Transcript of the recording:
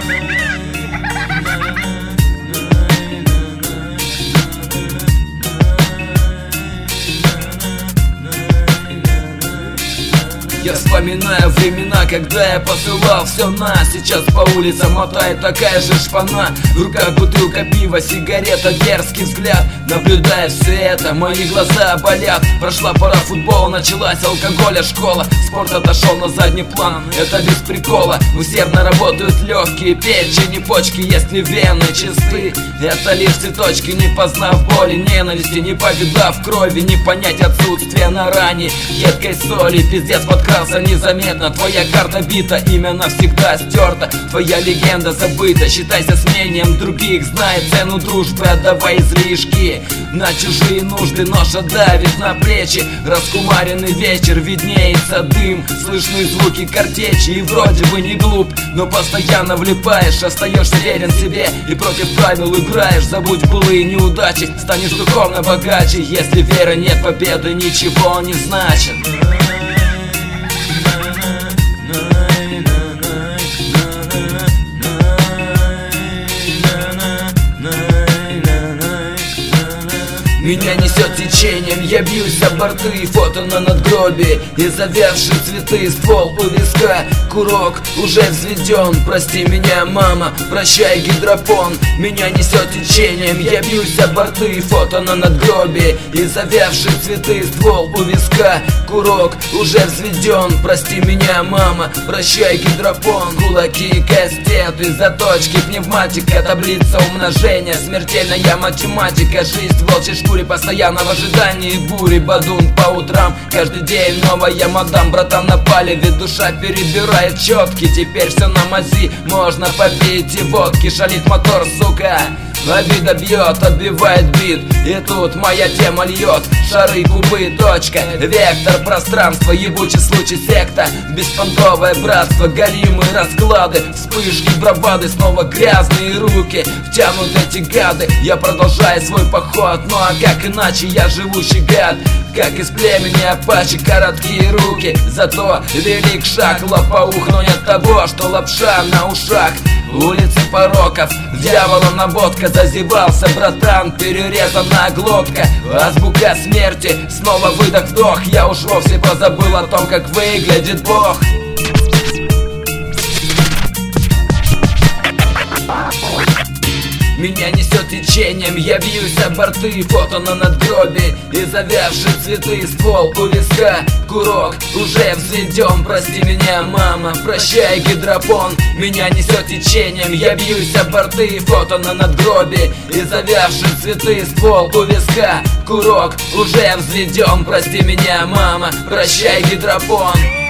Я вспоминаю времена, когда я посылал все на. Сейчас по улицам мотает такая же шпана. В руках бутылка пива, сигарета, дерзкий взгляд. Наблюдая все это, мои глаза болят. Прошла пора футбола, началась алкоголя школа. Спорт отошел на задний план, это без прикола. Усердно работают легкие, печень и почки. Если вены чисты, это лишь цветочки. Не познав боли, ненависти, не повидав крови, не понять отсутствие на ране едкой соли. Пиздец подкрался незаметно, твоя карта бита, имя навсегда стерто, твоя легенда забыта. Считайся с мнением других, знай цену дружбы, отдавай излишки на чужие нужды. Ноша давит на плечи, раскумаренный вечер, виднеется дым, слышны звуки картечи. И вроде бы не глуп, но постоянно влипаешь, остаешься верен себе и против правил играешь. Забудь былые неудачи, станешь духовно богаче. Если веры нет, победы ничего не значит. Меня несет течением, я бьюсь о борты, фото на надгробии и завявшие цветы, ствол у виска, курок уже взведен. Прости меня, мама, прощай, гидропон. Меня несет течением, я бьюсь о борты, фото на надгробии и завявшие цветы, ствол у виска, курок уже взведен. Прости меня, мама, прощай, гидропон. Кулаки, кастеты, заточки, пневматика, таблица умножения, смертельная математика, жизнь в волчьей шкуре, постоянно в ожидании бури. Бадун по утрам, каждый день новая мадам. Братан на палеве, душа перебирает четки. Теперь все на мази, можно попить и водки. Шалит мотор, сука, обида бьет, отбивает бит. И тут моя тема льет шары, кубы, точка, вектор, пространство, ебучий случай, секта, беспонтовое братство, голимые расклады, вспышки, бравады, снова грязные руки втянут эти гады. Я продолжаю свой поход, ну а как иначе, я живущий гад, как из племени апачи, короткие руки, зато велик шаг, лопоух, но не от того, что лапша на ушах. Улицы пороков, дьяволом наводка, зазевался братан, перерезана глотка, азбука смерти, снова выдох-вдох. Я уж вовсе позабыл о том, как выглядит Бог. Меня несет течением, я бьюсь о борты, фото на надгробии и завявшие цветы, ствол у виска, курок уже взведен. Прости меня, мама, прощай, гидропон. Меня несет течением, я бьюсь о борты, фото на надгробии и завявшие цветы, ствол у виска, курок уже взведен. Прости меня, мама, прощай, гидропон.